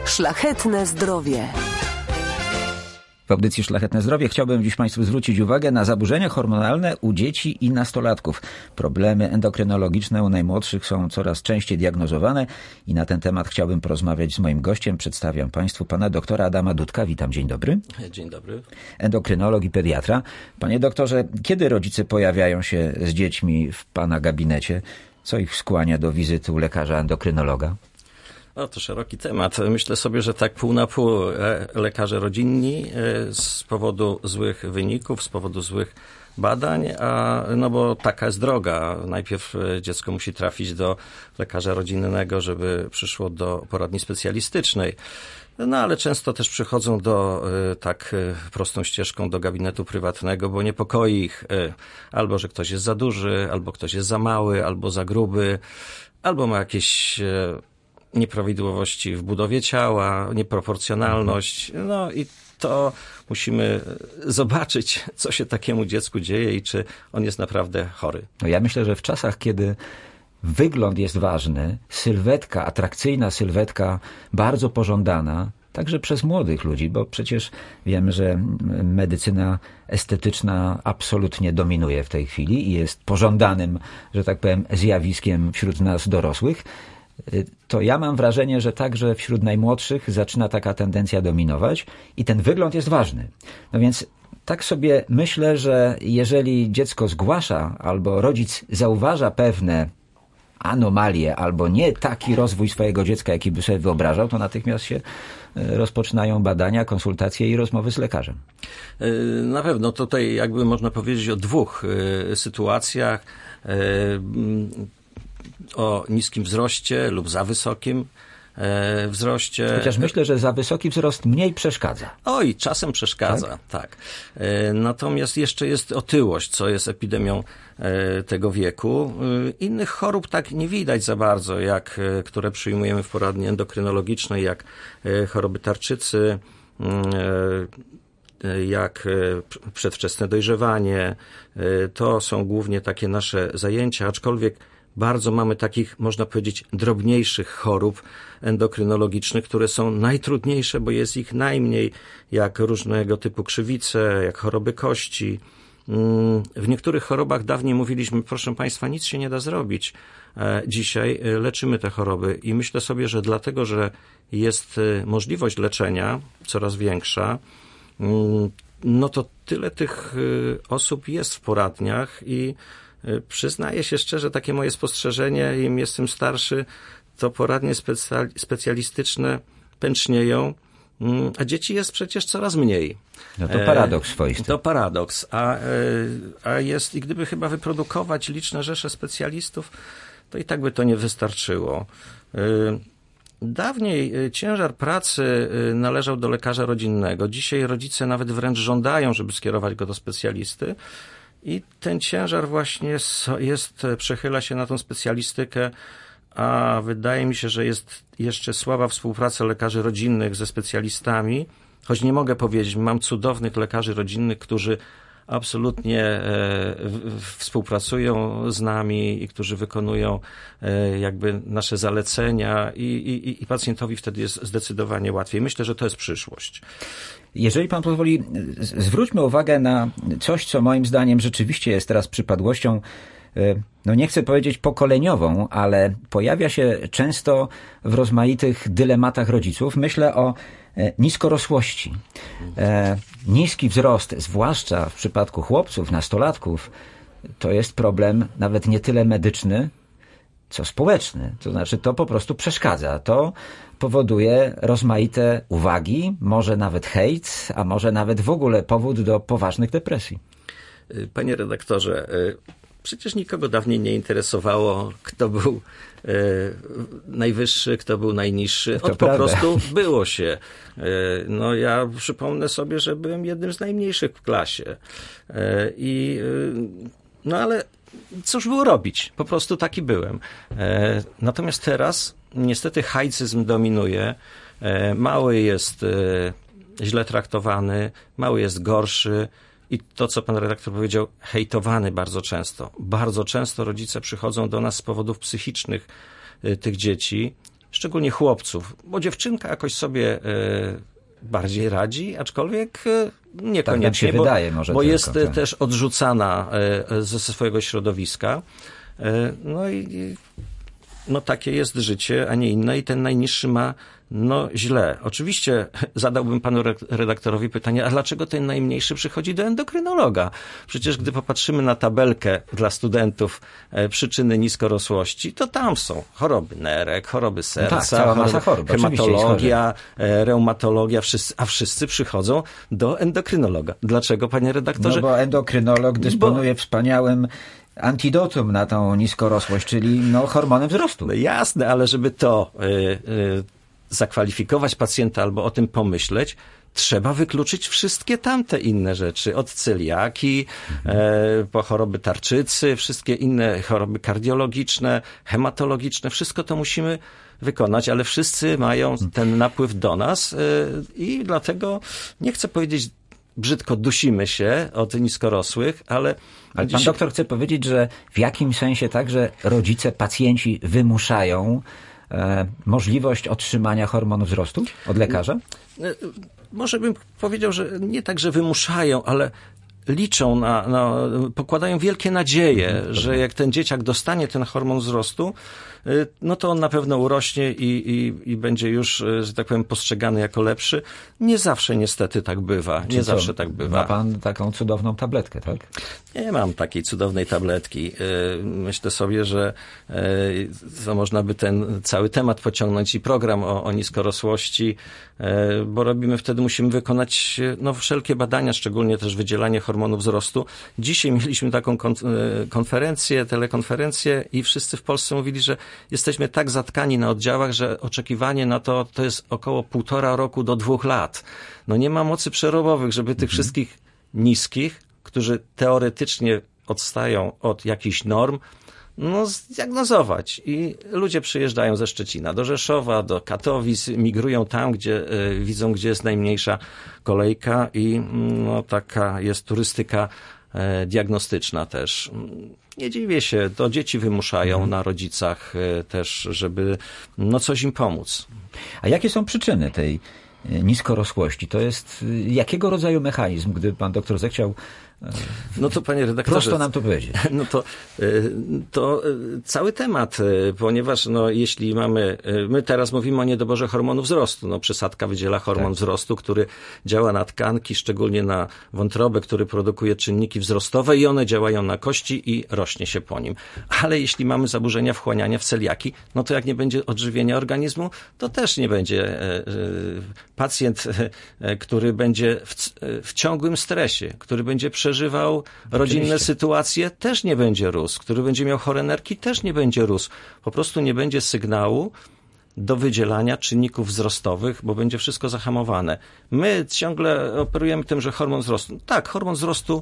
Szlachetne zdrowie. W audycji Szlachetne Zdrowie chciałbym dziś Państwu zwrócić uwagę na zaburzenia hormonalne u dzieci i nastolatków. Problemy endokrynologiczne u najmłodszych są coraz częściej diagnozowane i na ten temat chciałbym porozmawiać z moim gościem. Przedstawiam Państwu pana doktora Adama Dudka. Witam, dzień dobry. Dzień dobry. Endokrynolog i pediatra. Panie doktorze, kiedy rodzice pojawiają się z dziećmi w pana gabinecie? Co ich skłania do wizyty u lekarza endokrynologa? No to szeroki temat. Myślę sobie, że tak pół na pół lekarze rodzinni z powodu złych wyników, z powodu złych badań, bo taka jest droga. Najpierw dziecko musi trafić do lekarza rodzinnego, żeby przyszło do poradni specjalistycznej. No ale często też przychodzą tak prostą ścieżką do gabinetu prywatnego, bo niepokoi ich albo, że ktoś jest za duży, albo ktoś jest za mały, albo za gruby, albo ma jakieś nieprawidłowości w budowie ciała, nieproporcjonalność. No i to musimy zobaczyć, co się takiemu dziecku dzieje i czy on jest naprawdę chory. No ja myślę, że w czasach, kiedy wygląd jest ważny, sylwetka, atrakcyjna sylwetka, bardzo pożądana, także przez młodych ludzi, bo przecież wiemy, że medycyna estetyczna absolutnie dominuje w tej chwili i jest pożądanym, że tak powiem, zjawiskiem wśród nas dorosłych. To ja mam wrażenie, że także wśród najmłodszych zaczyna taka tendencja dominować i ten wygląd jest ważny. No więc tak sobie myślę, że jeżeli dziecko zgłasza albo rodzic zauważa pewne anomalie albo nie taki rozwój swojego dziecka, jaki by sobie wyobrażał, to natychmiast się rozpoczynają badania, konsultacje i rozmowy z lekarzem. Na pewno tutaj jakby można powiedzieć o dwóch sytuacjach. O niskim wzroście lub za wysokim wzroście. Chociaż myślę, że za wysoki wzrost mniej przeszkadza. Oj, czasem przeszkadza, tak. Natomiast jeszcze jest otyłość, co jest epidemią tego wieku. Innych chorób tak nie widać za bardzo, które przyjmujemy w poradni endokrynologicznej, jak choroby tarczycy, jak przedwczesne dojrzewanie. To są głównie takie nasze zajęcia, aczkolwiek bardzo mamy takich, można powiedzieć, drobniejszych chorób endokrynologicznych, które są najtrudniejsze, bo jest ich najmniej, jak różnego typu krzywice, jak choroby kości. W niektórych chorobach dawniej mówiliśmy, proszę Państwa, nic się nie da zrobić. Dzisiaj leczymy te choroby i myślę sobie, że dlatego, że jest możliwość leczenia coraz większa, no to tyle tych osób jest w poradniach i przyznaję się szczerze, takie moje spostrzeżenie, im jestem starszy, to poradnie specjalistyczne pęcznieją, a dzieci jest przecież coraz mniej. No to paradoks swoisty. To paradoks, a jest, i gdyby chyba wyprodukować liczne rzesze specjalistów, to i tak by to nie wystarczyło. Dawniej ciężar pracy należał do lekarza rodzinnego. Dzisiaj rodzice nawet wręcz żądają, żeby skierować go do specjalisty. I ten ciężar właśnie przechyla się na tą specjalistykę, a wydaje mi się, że jest jeszcze słaba współpraca lekarzy rodzinnych ze specjalistami, choć nie mogę powiedzieć, mam cudownych lekarzy rodzinnych, którzy absolutnie współpracują z nami i którzy wykonują jakby nasze zalecenia i pacjentowi wtedy jest zdecydowanie łatwiej. Myślę, że to jest przyszłość. Jeżeli pan pozwoli, zwróćmy uwagę na coś, co moim zdaniem rzeczywiście jest teraz przypadłością, no nie chcę powiedzieć pokoleniową, ale pojawia się często w rozmaitych dylematach rodziców. Myślę o niskorosłości. Niski wzrost, zwłaszcza w przypadku chłopców, nastolatków, to jest problem nawet nie tyle medyczny, co społeczny. To znaczy to po prostu przeszkadza. To powoduje rozmaite uwagi, może nawet hejt, a może nawet w ogóle powód do poważnych depresji. Panie redaktorze, przecież nikogo dawniej nie interesowało, kto był najwyższy, kto był najniższy. Po prostu było się. No ja przypomnę sobie, że byłem jednym z najmniejszych w klasie. No ale cóż było robić? Po prostu taki byłem. Natomiast teraz niestety hajcyzm dominuje. Mały jest źle traktowany, mały jest gorszy. I to, co pan redaktor powiedział, hejtowany bardzo często. Bardzo często rodzice przychodzą do nas z powodów psychicznych tych dzieci, szczególnie chłopców, bo dziewczynka jakoś sobie bardziej radzi, aczkolwiek niekoniecznie, tak się wydaje, może bo tylko, jest tak. też odrzucana ze swojego środowiska. No i takie jest życie, a nie inne i ten najniższy ma źle. Oczywiście zadałbym panu redaktorowi pytanie, a dlaczego ten najmniejszy przychodzi do endokrynologa? Przecież gdy popatrzymy na tabelkę dla studentów przyczyny niskorosłości, to tam są choroby nerek, choroby serca, cała masa chorób, hematologia, reumatologia, a wszyscy przychodzą do endokrynologa. Dlaczego, panie redaktorze? No bo endokrynolog dysponuje wspaniałym antidotum na tą niskorosłość, czyli hormonem wzrostu. No jasne, ale żeby to zakwalifikować pacjenta albo o tym pomyśleć, trzeba wykluczyć wszystkie tamte inne rzeczy, od celiaki, po choroby tarczycy, wszystkie inne choroby kardiologiczne, hematologiczne, wszystko to musimy wykonać, ale wszyscy mają ten napływ do nas i dlatego nie chcę powiedzieć brzydko, dusimy się od niskorosłych, ale pan doktor chce powiedzieć, że w jakimś sensie także rodzice, pacjenci wymuszają możliwość otrzymania hormonu wzrostu od lekarza? Może bym powiedział, że nie tak, że wymuszają, ale liczą pokładają wielkie nadzieje, że jak ten dzieciak dostanie ten hormon wzrostu, to on na pewno urośnie i będzie już, że tak powiem, postrzegany jako lepszy. Nie zawsze niestety tak bywa. Zawsze tak bywa. Ma pan taką cudowną tabletkę, tak? Nie mam takiej cudownej tabletki. Myślę sobie, że można by ten cały temat pociągnąć i program o niskorosłości, bo musimy wykonać wszelkie badania, szczególnie też wydzielanie hormonu wzrostu. Dzisiaj mieliśmy taką telekonferencję i wszyscy w Polsce mówili, że jesteśmy tak zatkani na oddziałach, że oczekiwanie na to jest około 1,5 roku do 2 lat. Nie ma mocy przerobowych, żeby tych wszystkich niskich, którzy teoretycznie odstają od jakichś norm, zdiagnozować. I ludzie przyjeżdżają ze Szczecina do Rzeszowa, do Katowic, migrują tam, gdzie widzą, gdzie jest najmniejsza kolejka i taka jest turystyka diagnostyczna też. Nie dziwię się, to dzieci wymuszają na rodzicach też, żeby coś im pomóc. A jakie są przyczyny tej niskorosłości? To jest jakiego rodzaju mechanizm, gdy pan doktor zechciał to panie redaktorze, prosto nam to powiedzieć. To cały temat, ponieważ jeśli my teraz mówimy o niedoborze hormonu wzrostu. Przysadka wydziela hormon wzrostu, który działa na tkanki, szczególnie na wątrobę, który produkuje czynniki wzrostowe i one działają na kości i rośnie się po nim. Ale jeśli mamy zaburzenia wchłaniania w celiaki, to jak nie będzie odżywienia organizmu, to też nie będzie pacjent, który będzie w ciągłym stresie, który będzie przeżywał rodzinne sytuacje, też nie będzie rósł. Który będzie miał chore nerki, też nie będzie rósł. Po prostu nie będzie sygnału do wydzielania czynników wzrostowych, bo będzie wszystko zahamowane. My ciągle operujemy tym, że hormon wzrostu. Tak, hormon wzrostu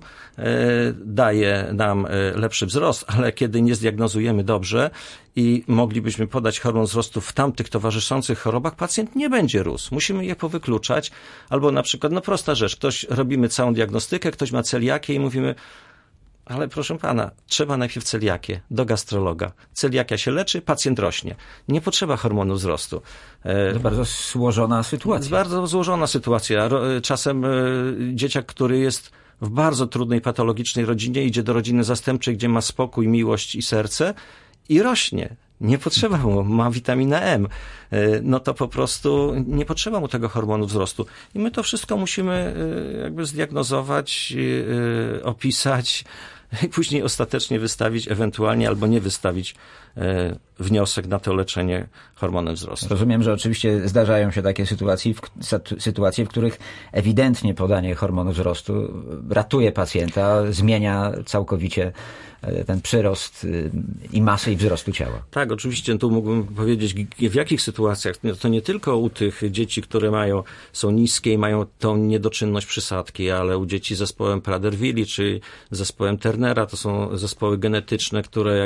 daje nam lepszy wzrost, ale kiedy nie zdiagnozujemy dobrze i moglibyśmy podać hormon wzrostu w tamtych towarzyszących chorobach, pacjent nie będzie rósł. Musimy je powykluczać. Albo na przykład, prosta rzecz, robimy całą diagnostykę, ktoś ma celiakię i mówimy, ale proszę pana, trzeba najpierw celiakię do gastrologa. Celiakia się leczy, pacjent rośnie. Nie potrzeba hormonu wzrostu. To bardzo złożona sytuacja. Bardzo złożona sytuacja. Czasem dzieciak, który jest w bardzo trudnej, patologicznej rodzinie, idzie do rodziny zastępczej, gdzie ma spokój, miłość i serce i rośnie. Nie potrzeba mu, ma witaminę M. To po prostu nie potrzeba mu tego hormonu wzrostu. I my to wszystko musimy zdiagnozować, opisać i później ostatecznie wystawić, ewentualnie albo nie wystawić wniosek na to leczenie hormonem wzrostu. Rozumiem, że oczywiście zdarzają się takie sytuacje, w których ewidentnie podanie hormonu wzrostu ratuje pacjenta, zmienia całkowicie ten przyrost i masy i wzrostu ciała. Tak, oczywiście tu mógłbym powiedzieć, w jakich sytuacjach. To nie tylko u tych dzieci, które są niskie i mają tą niedoczynność przysadki, ale u dzieci z zespołem Prader-Willi czy zespołem Turnera, to są zespoły genetyczne, które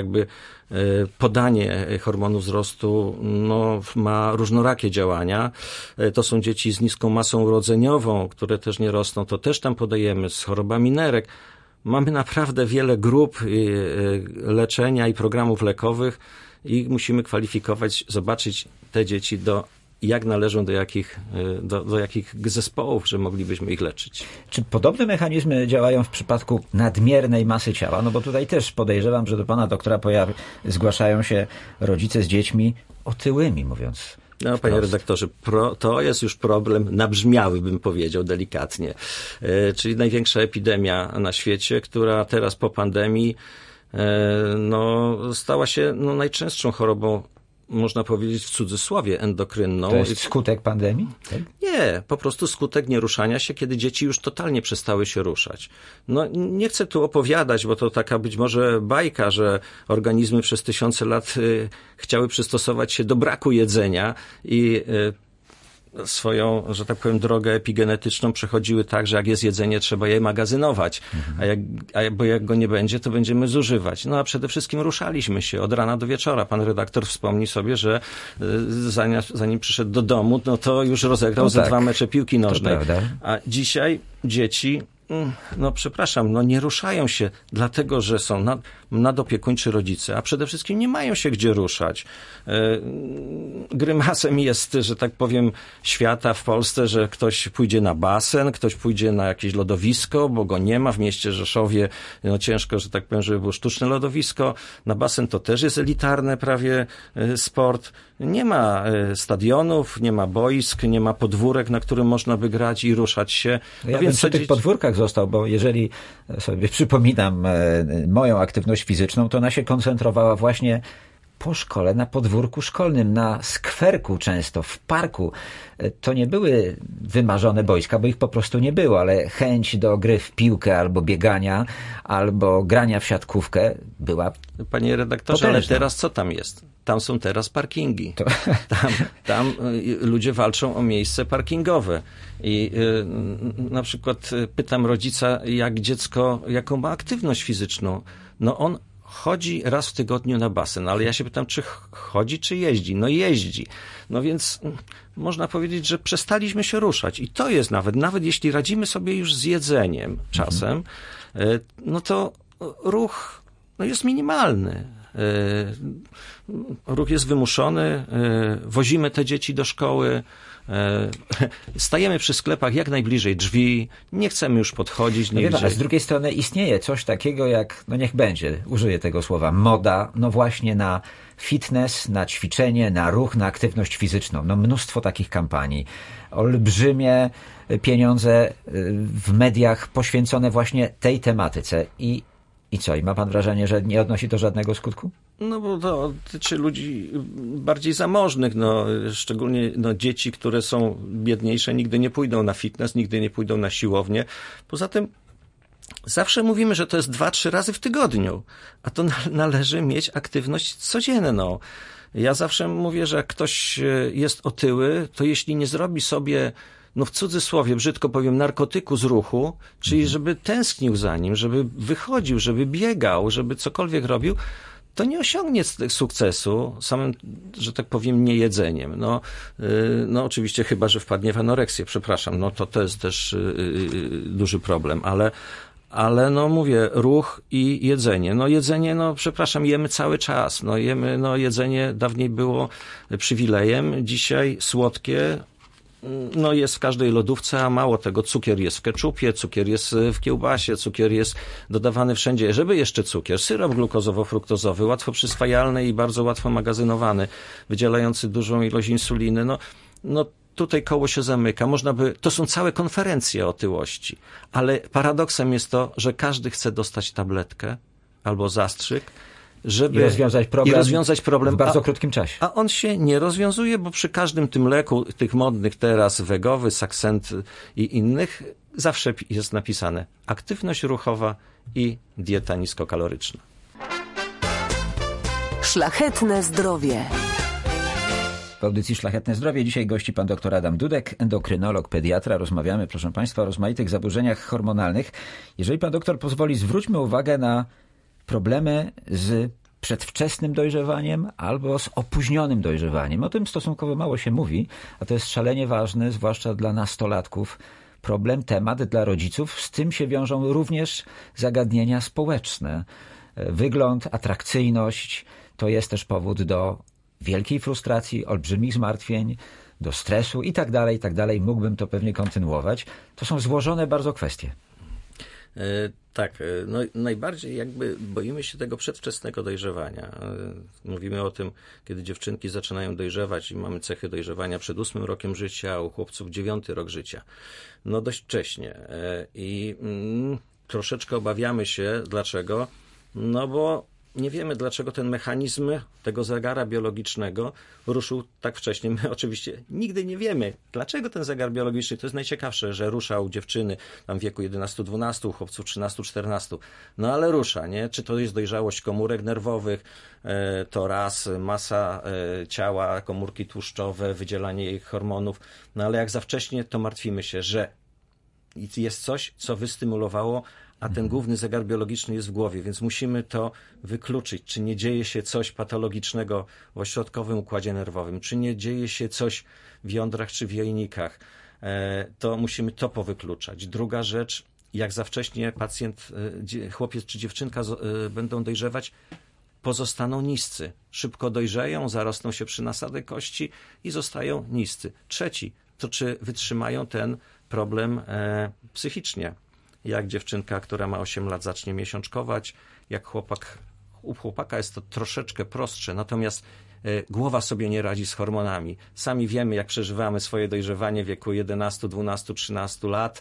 podanie hormonu wzrostu ma różnorakie działania. To są dzieci z niską masą urodzeniową, które też nie rosną, to też tam podajemy, z chorobami nerek. Mamy naprawdę wiele grup leczenia i programów lekowych i musimy kwalifikować, zobaczyć te dzieci jak należą do jakich zespołów, że moglibyśmy ich leczyć. Czy podobne mechanizmy działają w przypadku nadmiernej masy ciała? No bo tutaj też podejrzewam, że do pana doktora zgłaszają się rodzice z dziećmi otyłymi, mówiąc. No, panie redaktorze, to jest już problem nabrzmiały, bym powiedział delikatnie. Czyli największa epidemia na świecie, która teraz po pandemii stała się najczęstszą chorobą, można powiedzieć w cudzysłowie, endokrynną. To jest skutek pandemii? Tak? Nie, po prostu skutek nieruszania się, kiedy dzieci już totalnie przestały się ruszać. No, nie chcę tu opowiadać, bo to taka być może bajka, że organizmy przez tysiące lat chciały przystosować się do braku jedzenia i swoją, że tak powiem, drogę epigenetyczną przechodziły tak, że jak jest jedzenie, trzeba je magazynować, bo jak go nie będzie, to będziemy zużywać. No a przede wszystkim ruszaliśmy się od rana do wieczora. Pan redaktor wspomni sobie, że zanim przyszedł do domu, no to już rozegrał ze 2 mecze piłki nożnej. A dzisiaj dzieci nie ruszają się dlatego, że są nadopiekuńczy rodzice, a przede wszystkim nie mają się gdzie ruszać. Grymasem jest, że tak powiem, świata w Polsce, że ktoś pójdzie na basen, ktoś pójdzie na jakieś lodowisko, bo go nie ma w mieście Rzeszowie. Ciężko, że tak powiem, żeby było sztuczne lodowisko. Na basen to też jest elitarny prawie sport. Nie ma stadionów, nie ma boisk, nie ma podwórek, na którym można by grać i ruszać się. Ja bym przy tych podwórkach został, bo jeżeli sobie przypominam moją aktywność fizyczną, to ona się koncentrowała właśnie po szkole, na podwórku szkolnym, na skwerku często, w parku. To nie były wymarzone boiska, bo ich po prostu nie było, ale chęć do gry w piłkę albo biegania, albo grania w siatkówkę była Panie redaktorze, potężna. Ale teraz co tam jest? Tam są teraz parkingi. Tam ludzie walczą o miejsce parkingowe. I na przykład pytam rodzica, jaką ma aktywność fizyczną. No on chodzi raz w tygodniu na basen, ale ja się pytam, czy chodzi, czy jeździ? No jeździ. No więc można powiedzieć, że przestaliśmy się ruszać. I to jest nawet jeśli radzimy sobie już z jedzeniem czasem, no to ruch jest minimalny. Ruch jest wymuszony, wozimy te dzieci do szkoły, stajemy przy sklepach jak najbliżej drzwi, nie chcemy już podchodzić. A z drugiej strony istnieje coś takiego jak, niech będzie, użyję tego słowa, moda, właśnie na fitness, na ćwiczenie, na ruch, na aktywność fizyczną. Mnóstwo takich kampanii. Olbrzymie pieniądze w mediach poświęcone właśnie tej tematyce. I co? I ma pan wrażenie, że nie odnosi to żadnego skutku? No bo to dotyczy ludzi bardziej zamożnych, szczególnie dzieci, które są biedniejsze, nigdy nie pójdą na fitness, nigdy nie pójdą na siłownię. Poza tym zawsze mówimy, że to jest 2-3 razy w tygodniu, a to należy mieć aktywność codzienną. Ja zawsze mówię, że jak ktoś jest otyły, to jeśli nie zrobi sobie w cudzysłowie, brzydko powiem, narkotyku z ruchu, czyli żeby tęsknił za nim, żeby wychodził, żeby biegał, żeby cokolwiek robił, to nie osiągnie sukcesu samym, że tak powiem, niejedzeniem. Oczywiście chyba, że wpadnie w anoreksję, przepraszam, to jest też duży problem, ale mówię, ruch i jedzenie. Jedzenie, przepraszam, jemy cały czas. Jedzenie dawniej było przywilejem, dzisiaj słodkie, jest w każdej lodówce, a mało tego, cukier jest w keczupie, cukier jest w kiełbasie, cukier jest dodawany wszędzie. Żeby jeszcze cukier, syrop glukozowo-fruktozowy, łatwo przyswajalny i bardzo łatwo magazynowany, wydzielający dużą ilość insuliny. Tutaj koło się zamyka. To są całe konferencje o otyłości. Ale paradoksem jest to, że każdy chce dostać tabletkę albo zastrzyk, żeby rozwiązać problem w bardzo krótkim czasie. A on się nie rozwiązuje, bo przy każdym tym leku, tych modnych teraz, Wegowy, Saxent i innych, zawsze jest napisane aktywność ruchowa i dieta niskokaloryczna. Szlachetne zdrowie. W audycji Szlachetne Zdrowie dzisiaj gości pan dr Adam Dudek, endokrynolog, pediatra. Rozmawiamy, proszę państwa, o rozmaitych zaburzeniach hormonalnych. Jeżeli pan doktor pozwoli, zwróćmy uwagę na problemy z przedwczesnym dojrzewaniem albo z opóźnionym dojrzewaniem. O tym stosunkowo mało się mówi, a to jest szalenie ważne, zwłaszcza dla nastolatków. Temat dla rodziców. Z tym się wiążą również zagadnienia społeczne. Wygląd, atrakcyjność, to jest też powód do wielkiej frustracji, olbrzymich zmartwień, do stresu i tak dalej. Mógłbym to pewnie kontynuować. To są złożone bardzo kwestie. Tak, no najbardziej jakby boimy się tego przedwczesnego dojrzewania. Mówimy o tym, kiedy dziewczynki zaczynają dojrzewać i mamy cechy dojrzewania przed 8 rokiem życia, a u chłopców 9 rok życia. No dość wcześnie. I troszeczkę obawiamy się. Dlaczego? No bo nie wiemy, dlaczego ten mechanizm tego zegara biologicznego ruszył tak wcześnie. My oczywiście nigdy nie wiemy, dlaczego ten zegar biologiczny, to jest najciekawsze, że rusza u dziewczyny tam w wieku 11-12, u chłopców 13-14. No ale rusza, nie? Czy to jest dojrzałość komórek nerwowych, to raz, masa ciała, komórki tłuszczowe, wydzielanie ich hormonów. No ale jak za wcześnie, to martwimy się, że jest coś, co wystymulowało, a ten główny zegar biologiczny jest w głowie, więc musimy to wykluczyć. Czy nie dzieje się coś patologicznego w ośrodkowym układzie nerwowym, czy nie dzieje się coś w jądrach czy w jajnikach, to musimy to powykluczać. Druga rzecz, jak za wcześnie pacjent, chłopiec czy dziewczynka będą dojrzewać, pozostaną niscy. Szybko dojrzeją, zarosną się przy nasadek kości i zostają niscy. Trzeci, to czy wytrzymają ten problem psychicznie. Jak dziewczynka, która ma 8 lat, zacznie miesiączkować, jak u chłopaka jest to troszeczkę prostsze, natomiast głowa sobie nie radzi z hormonami. Sami wiemy, jak przeżywamy swoje dojrzewanie w wieku 11, 12, 13 lat.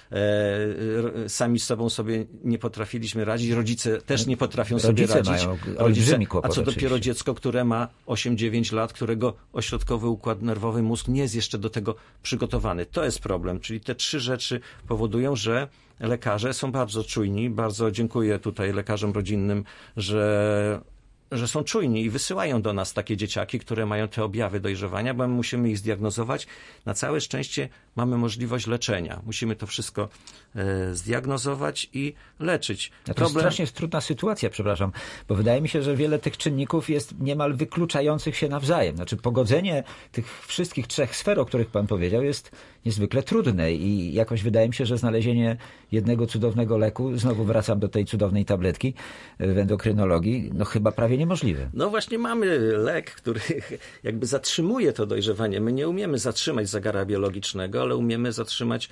Sami z sobą sobie nie potrafiliśmy radzić. Rodzice też nie potrafią sobie radzić. Mają olbrzymi kłopot, a co dopiero oczywiście. dziecko, które ma 8-9 lat, którego ośrodkowy układ nerwowy, mózg nie jest jeszcze do tego przygotowany. To jest problem. Czyli te 3 rzeczy powodują, że lekarze są bardzo czujni. Bardzo dziękuję tutaj lekarzom rodzinnym, że są czujni i wysyłają do nas takie dzieciaki, które mają te objawy dojrzewania, bo my musimy ich zdiagnozować. Na całe szczęście mamy możliwość leczenia. Musimy to wszystko zdiagnozować i leczyć. To jest strasznie trudna sytuacja, przepraszam, bo wydaje mi się, że wiele tych czynników jest niemal wykluczających się nawzajem. Znaczy pogodzenie tych wszystkich 3 sfer, o których pan powiedział, jest niezwykle trudne i jakoś wydaje mi się, że znalezienie jednego cudownego leku, znowu wracam do tej cudownej tabletki w endokrynologii, no chyba prawie niemożliwe. No właśnie mamy lek, który jakby zatrzymuje to dojrzewanie. My nie umiemy zatrzymać zegara biologicznego, ale umiemy zatrzymać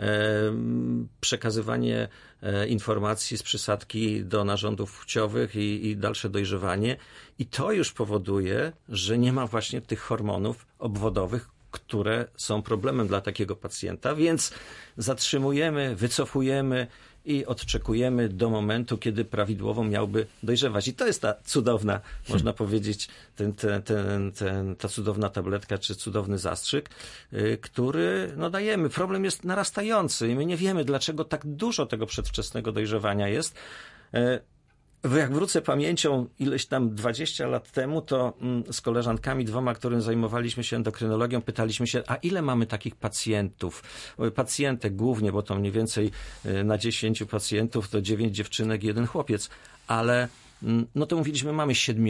przekazywanie informacji z przysadki do narządów płciowych i dalsze dojrzewanie. I to już powoduje, że nie ma właśnie tych hormonów obwodowych, które są problemem dla takiego pacjenta, więc zatrzymujemy, wycofujemy i odczekujemy do momentu, kiedy prawidłowo miałby dojrzewać. I to jest ta cudowna, można powiedzieć, ta cudowna tabletka, czy cudowny zastrzyk, który dajemy. Problem jest narastający i my nie wiemy, dlaczego tak dużo tego przedwczesnego dojrzewania jest. Jak wrócę pamięcią ileś tam 20 lat temu, to z koleżankami 2, którym zajmowaliśmy się endokrynologią, pytaliśmy się, a ile mamy takich pacjentów? Pacjentek głównie, bo to mniej więcej na 10 pacjentów to 9 dziewczynek, 1 chłopiec. Ale no to mówiliśmy, mamy 7,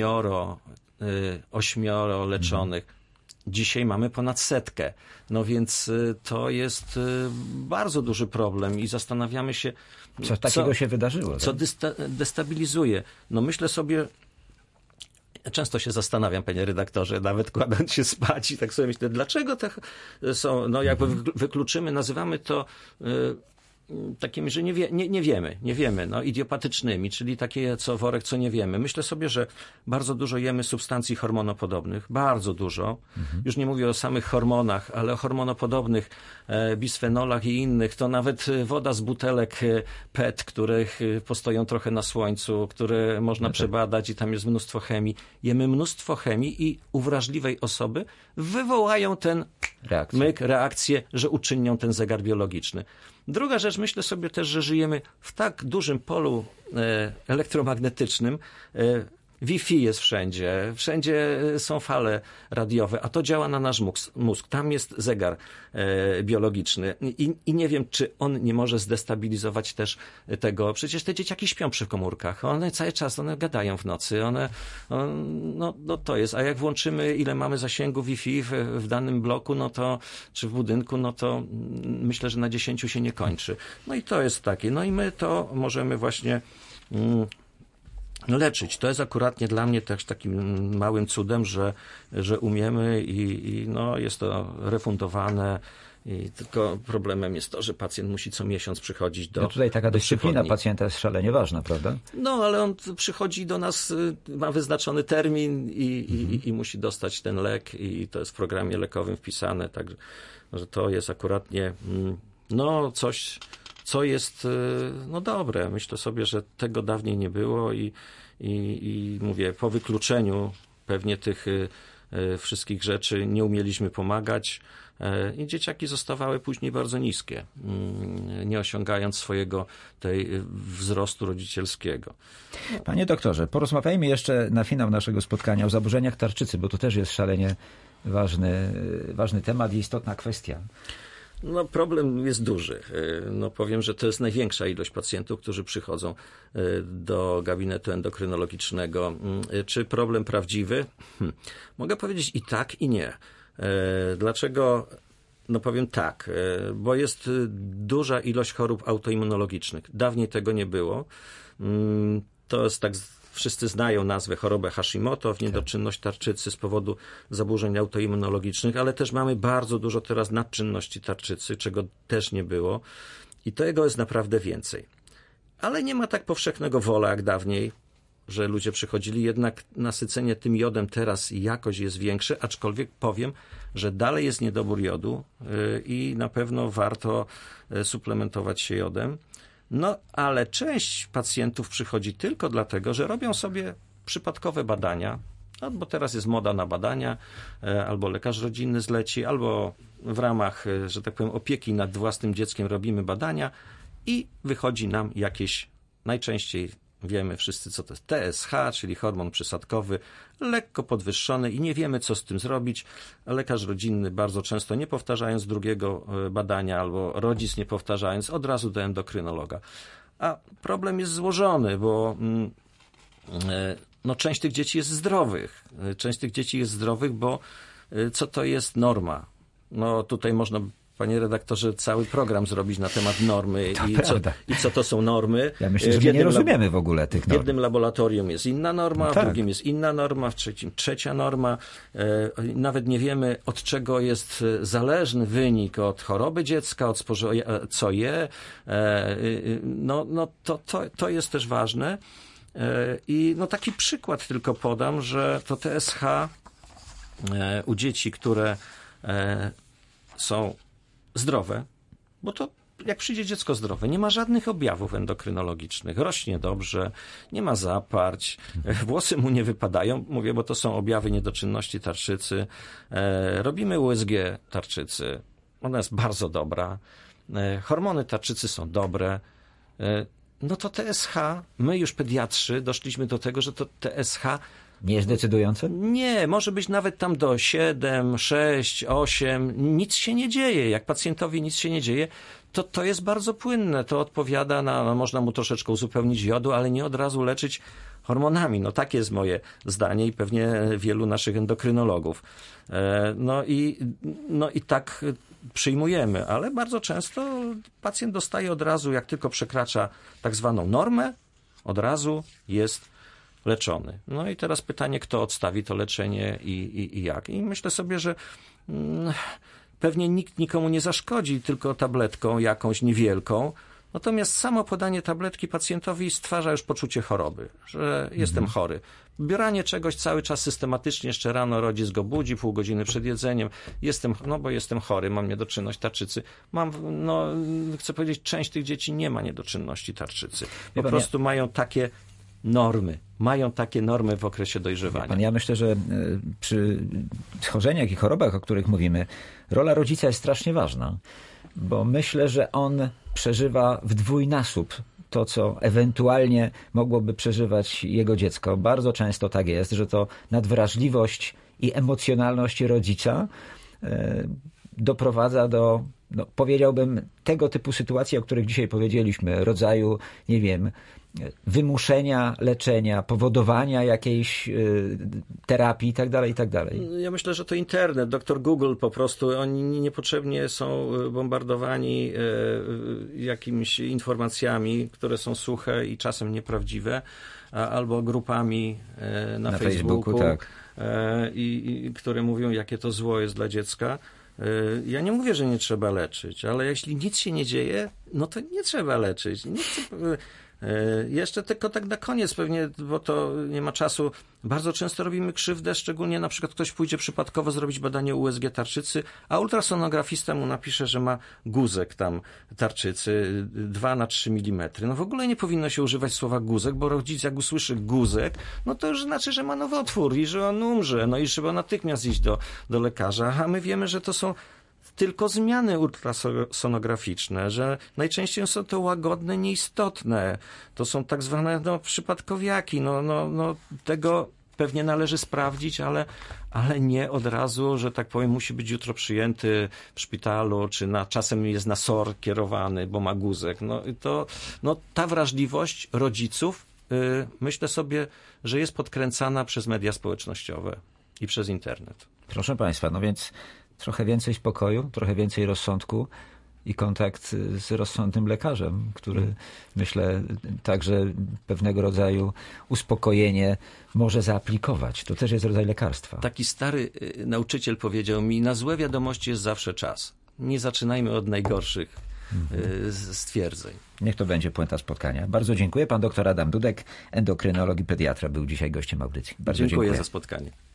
8 leczonych. Dzisiaj mamy ponad 100. No więc to jest bardzo duży problem i zastanawiamy się, co takiego się wydarzyło. Co destabilizuje. No myślę sobie, często się zastanawiam, panie redaktorze, nawet kładąc się spać i tak sobie myślę, dlaczego tak są, no jakby wykluczymy, nazywamy to takimi, że nie wiemy, no idiopatycznymi, czyli takie co worek, co nie wiemy. Myślę sobie, że bardzo dużo jemy substancji hormonopodobnych, bardzo dużo. Już nie mówię o samych hormonach, ale o hormonopodobnych, bisfenolach i innych. To nawet woda z butelek PET, których postoją trochę na słońcu, które można przebadać i tam jest mnóstwo chemii. Jemy mnóstwo chemii i u wrażliwej osoby wywołają ten reakcję, że uczynią ten zegar biologiczny. Druga rzecz, myślę sobie też, że żyjemy w tak dużym polu elektromagnetycznym. Wi-Fi jest wszędzie, wszędzie są fale radiowe, a to działa na nasz mózg. Tam jest zegar biologiczny i nie wiem, czy on nie może zdestabilizować też tego. Przecież te dzieciaki śpią przy komórkach, one cały czas, one gadają w nocy, no to jest. A jak włączymy, ile mamy zasięgu Wi-Fi w danym bloku, no to, czy w budynku, no to myślę, że na 10 się nie kończy. No i to jest takie. No i my to możemy właśnie leczyć. To jest akuratnie dla mnie też takim małym cudem, że umiemy i no, jest to refundowane. I tylko problemem jest to, że pacjent musi co miesiąc przychodzić do tutaj taka dyscyplina przychodni. pacjenta jest szalenie ważna, prawda? No, ale on przychodzi do nas, ma wyznaczony termin i musi dostać ten lek i to jest w programie lekowym wpisane, także że to jest akuratnie no, coś, co jest no, dobre. Myślę sobie, że tego dawniej nie było i mówię, po wykluczeniu pewnie tych wszystkich rzeczy nie umieliśmy pomagać i dzieciaki zostawały później bardzo niskie, nie osiągając swojego wzrostu rodzicielskiego. Panie doktorze, porozmawiajmy jeszcze na finał naszego spotkania o zaburzeniach tarczycy, bo to też jest szalenie ważny temat i istotna kwestia. No, problem jest duży. No, powiem, że to jest największa ilość pacjentów, którzy przychodzą do gabinetu endokrynologicznego. Czy problem prawdziwy? Mogę powiedzieć i tak, i nie. Dlaczego? No powiem tak, bo jest duża ilość chorób autoimmunologicznych. Dawniej tego nie było. To jest tak, wszyscy znają nazwę chorobę Hashimoto, niedoczynność tarczycy z powodu zaburzeń autoimmunologicznych, ale też mamy bardzo dużo teraz nadczynności tarczycy, czego też nie było i tego jest naprawdę więcej. Ale nie ma tak powszechnego wola jak dawniej, że ludzie przychodzili, jednak nasycenie tym jodem teraz jakoś jest większe, aczkolwiek powiem, że dalej jest niedobór jodu i na pewno warto suplementować się jodem. No, ale część pacjentów przychodzi tylko dlatego, że robią sobie przypadkowe badania, no, bo teraz jest moda na badania, albo lekarz rodzinny zleci, albo w ramach, że tak powiem, opieki nad własnym dzieckiem robimy badania i wychodzi nam jakieś, najczęściej wiemy wszyscy, co to jest TSH, czyli hormon przysadkowy, lekko podwyższony i nie wiemy, co z tym zrobić. Lekarz rodzinny bardzo często nie powtarzając drugiego badania albo rodzic nie powtarzając, od razu do endokrynologa. A problem jest złożony, bo no, część tych dzieci jest zdrowych. Część tych dzieci jest zdrowych, bo co to jest norma? No tutaj można, panie redaktorze, cały program zrobić na temat normy i co to są normy. Ja myślę, że my nie rozumiemy w ogóle tych norm. W jednym laboratorium jest inna norma, no w drugim jest inna norma, w trzecim trzecia norma. Nawet nie wiemy, od czego jest zależny wynik, od choroby dziecka, od spożycia, co je. No to jest też ważne. I no taki przykład tylko podam, że to TSH u dzieci, które są zdrowe, bo to jak przyjdzie dziecko zdrowe, nie ma żadnych objawów endokrynologicznych, rośnie dobrze, nie ma zaparć, włosy mu nie wypadają, mówię, bo to są objawy niedoczynności tarczycy. Robimy USG tarczycy, ona jest bardzo dobra, hormony tarczycy są dobre. No to TSH, my już pediatrzy doszliśmy do tego, że to TSH nie jest decydujące? Nie, może być nawet tam do 7, 6, 8. Nic się nie dzieje. Jak pacjentowi nic się nie dzieje, to jest bardzo płynne. To odpowiada no, można mu troszeczkę uzupełnić jodu, ale nie od razu leczyć hormonami. No takie jest moje zdanie i pewnie wielu naszych endokrynologów. No i tak przyjmujemy, ale bardzo często pacjent dostaje od razu, jak tylko przekracza tak zwaną normę, od razu jest leczony. No i teraz pytanie, kto odstawi to leczenie i jak. I myślę sobie, że pewnie nikt nikomu nie zaszkodzi tylko tabletką jakąś niewielką, natomiast samo podanie tabletki pacjentowi stwarza już poczucie choroby, że jestem chory. Bieranie czegoś cały czas systematycznie, jeszcze rano rodzic go budzi, pół godziny przed jedzeniem, bo jestem chory, mam niedoczynność tarczycy. Chcę powiedzieć, część tych dzieci nie ma niedoczynności tarczycy. Po prostu mają takie normy w okresie dojrzewania. Ja myślę, że przy schorzeniach i chorobach, o których mówimy, rola rodzica jest strasznie ważna, bo myślę, że on przeżywa w dwójnasób to, co ewentualnie mogłoby przeżywać jego dziecko. Bardzo często tak jest, że to nadwrażliwość i emocjonalność rodzica doprowadza do, powiedziałbym, tego typu sytuacji, o których dzisiaj powiedzieliśmy, rodzaju, nie wiem, wymuszenia leczenia, powodowania jakiejś terapii itd., itd. Ja myślę, że to internet, doktor Google po prostu, oni niepotrzebnie są bombardowani jakimiś informacjami, które są suche i czasem nieprawdziwe, albo grupami na Facebooku, tak. Które mówią, jakie to zło jest dla dziecka. Ja nie mówię, że nie trzeba leczyć, ale jeśli nic się nie dzieje, no to nie trzeba leczyć. Nie chcę... Jeszcze tylko tak na koniec pewnie, bo to nie ma czasu. Bardzo często robimy krzywdę, szczególnie na przykład ktoś pójdzie przypadkowo zrobić badanie USG tarczycy, a ultrasonografista mu napisze, że ma guzek tam tarczycy 2 na 3 mm. No w ogóle nie powinno się używać słowa guzek, bo rodzic jak usłyszy guzek, no to już znaczy, że ma nowotwór i że on umrze, no i trzeba natychmiast iść do lekarza, a my wiemy, że to są tylko zmiany ultrasonograficzne, że najczęściej są to łagodne, nieistotne. To są tak zwane przypadkowiaki. Tego pewnie należy sprawdzić, ale nie od razu, że tak powiem, musi być jutro przyjęty w szpitalu, czy czasem jest na SOR kierowany, bo ma guzek. Ta wrażliwość rodziców, myślę sobie, że jest podkręcana przez media społecznościowe i przez internet. Proszę Państwa, no więc trochę więcej spokoju, trochę więcej rozsądku i kontakt z rozsądnym lekarzem, który myślę także pewnego rodzaju uspokojenie może zaaplikować. To też jest rodzaj lekarstwa. Taki stary nauczyciel powiedział mi, na złe wiadomości jest zawsze czas. Nie zaczynajmy od najgorszych stwierdzeń. Niech to będzie puenta spotkania. Bardzo dziękuję. Pan dr Adam Dudek, endokrynolog i pediatra, był dzisiaj gościem audycji. Bardzo dziękuję za spotkanie.